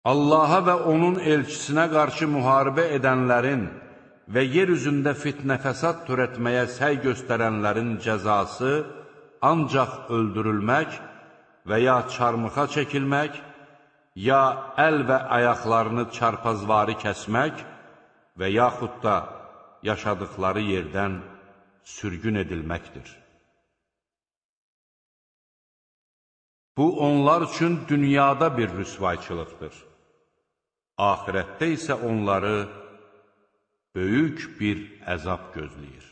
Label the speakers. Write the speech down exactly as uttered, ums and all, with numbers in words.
Speaker 1: Allaha və onun elçisinə qarşı müharibə edənlərin və yer üzündə fitnə fəsad törətməyə səy göstərənlərin cəzası ancaq öldürülmək və ya çarmıxa çəkilmək, ya əl və ayaqlarını çarpazvari kəsmək və yaxud da yaşadıkları yerdən sürgün edilməkdir. Bu, onlar üçün dünyada bir rüsvayçılıqdır. Ahirətdə isə onları böyük bir əzab gözləyir.